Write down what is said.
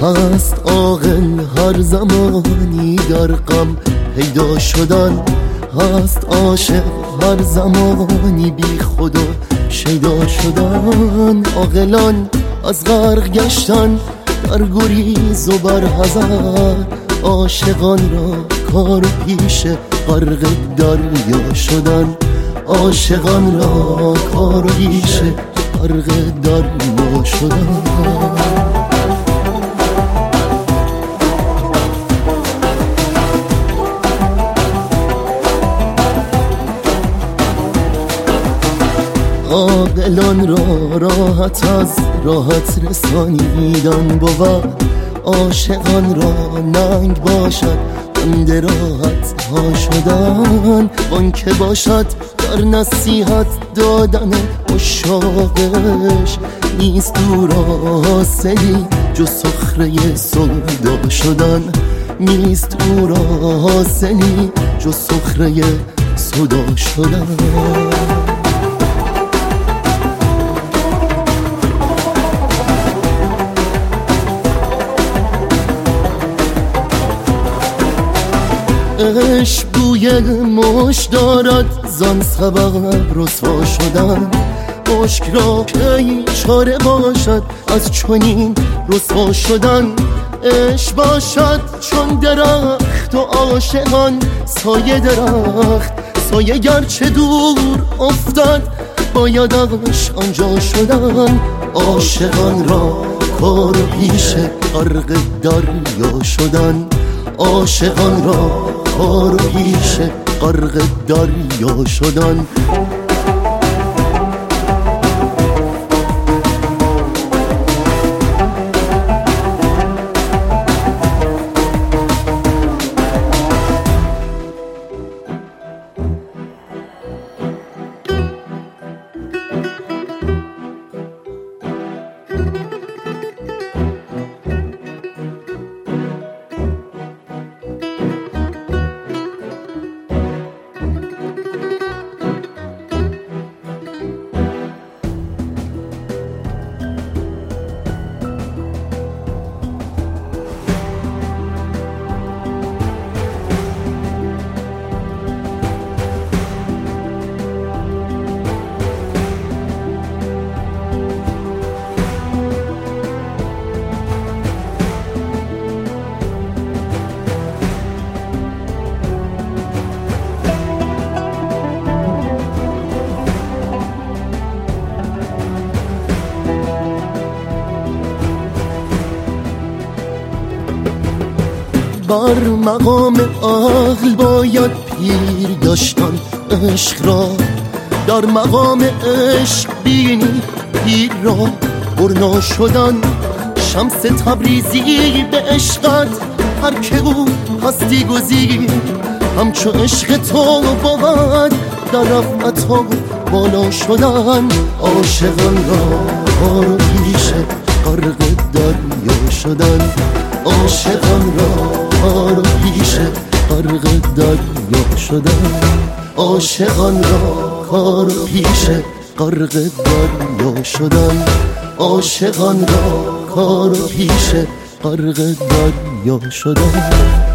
هست عاقل هر زمانی در غم پیدا شدن، هست عاشق هر زمانی بی خدا شیدا شدن. عاقلان از غرق گشتن در گریز و بر حذر، عاشقان را کار و پیش غرق دریا شدن. عاشقان را کار و پیش غرق دریا شدن. عاقلان را راحت از راحت رسانیدن بود، عاشقان را ننگ باشد بند راحت ها شدن. آن که باشد در نصیحت دادن عشاقش، نیست او را حاصلی جز سخره سودا شدن. نیست او را حاصلی جز سخره سودا شدن. عشق بوی مشک دارد زان سبب رسوا شدن. مشک را کی چاره باشد از چنین رسوا شدن. عشق باشد چون درخت و عاشقان سایه درخت، سایه گرچه دور افتاد بایدش آنجا شدن. عاشقان را کار و پیش غرق دریا شدن. عاشقان را کار و پیش غرق دریا شدن. بر مقام عقل باید پیر گشتن عشق را، در مقام عشق بینی پیر را برنا شدن. شمس تبریزی به عشقت هر که او هستی گزید، همچو عشق تو بود در رفعت ها بالا شدن. عاشقان را کار و پیش غرق دریا شدن. عاشقان را کار و پیش غرق دریا شدن. عاشقان را کار و پیش غرق دریا شدن. عاشقان را کار و پیش غرق دریا شدن.